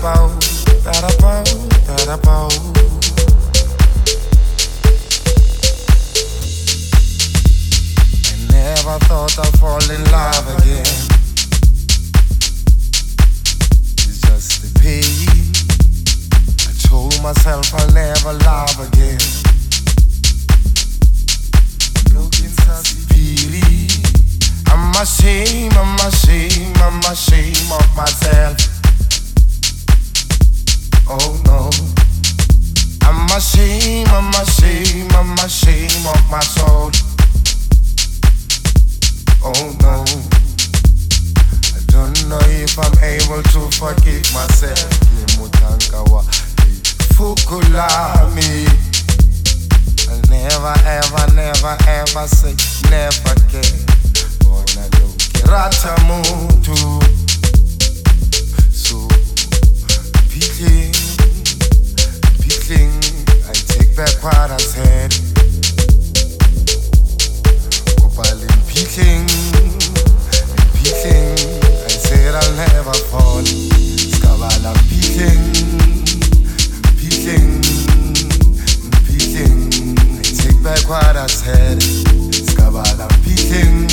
Never thought I'd fall in love again. It's just the pain. I told myself I'll never love again. Looking so pity. I'm ashamed of myself. Oh no. I'm ashamed of my soul. Oh no, I don't know if I'm able to forgive myself. Limutankawa, Fukulami. I'll never say never again. Bona no kirata mutu. So peeling, I take back what I said. Peeling, I said I'll never fall. Skabala peeling, I take back what I said. Skabala peeling,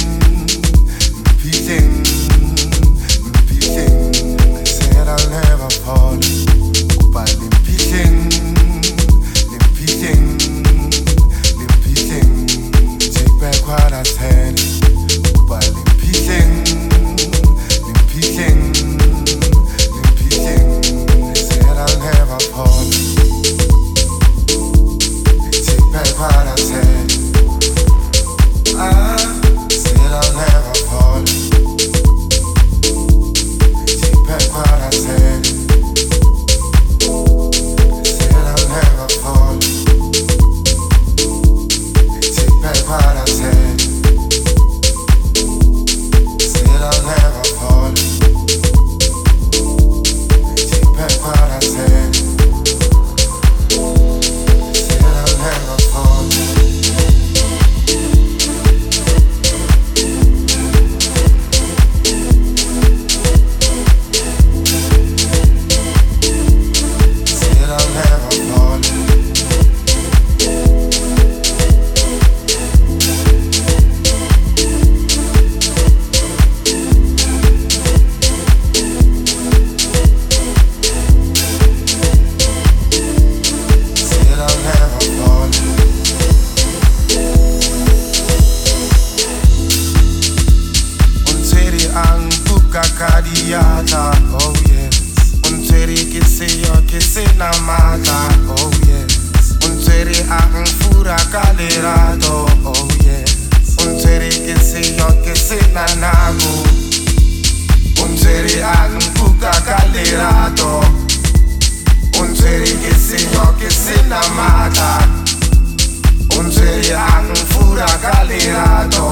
I said I'll never fall. Kubalim peeling, take back what I said. Oh yes, kisi na mata. Oh yes, fura calerato. Oh yes, kisi na nagu. Fuka calerato. Kisi na mata. Fura calerato.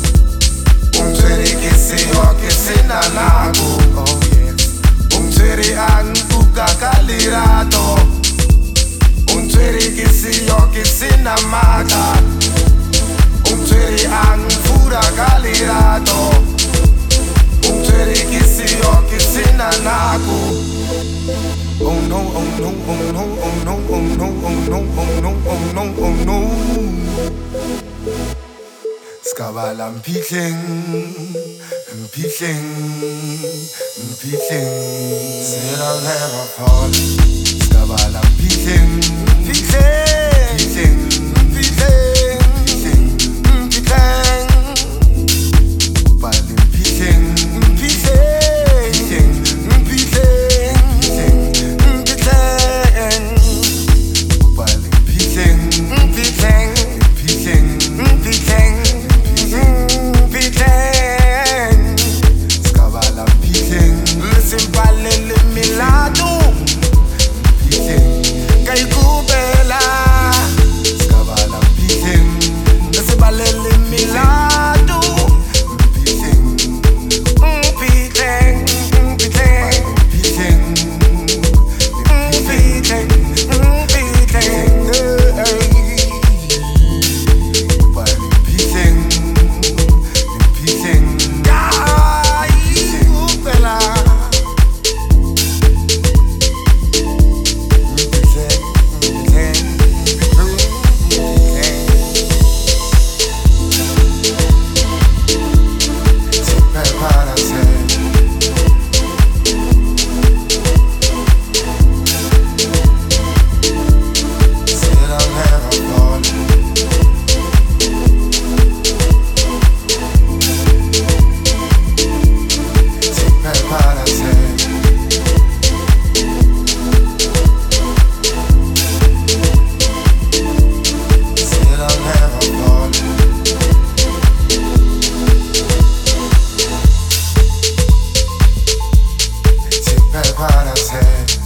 Kisi na nagu. Oh yes, fuka calerato. Kisi na mata. Fura calerato. Kisi na nagu. Oh no, oh no, oh no, oh no, oh no, oh no, oh no, oh no, oh no. Skabala peeling. Said I'll never fall. Skabala peeling. Milado, Kaikubela. head.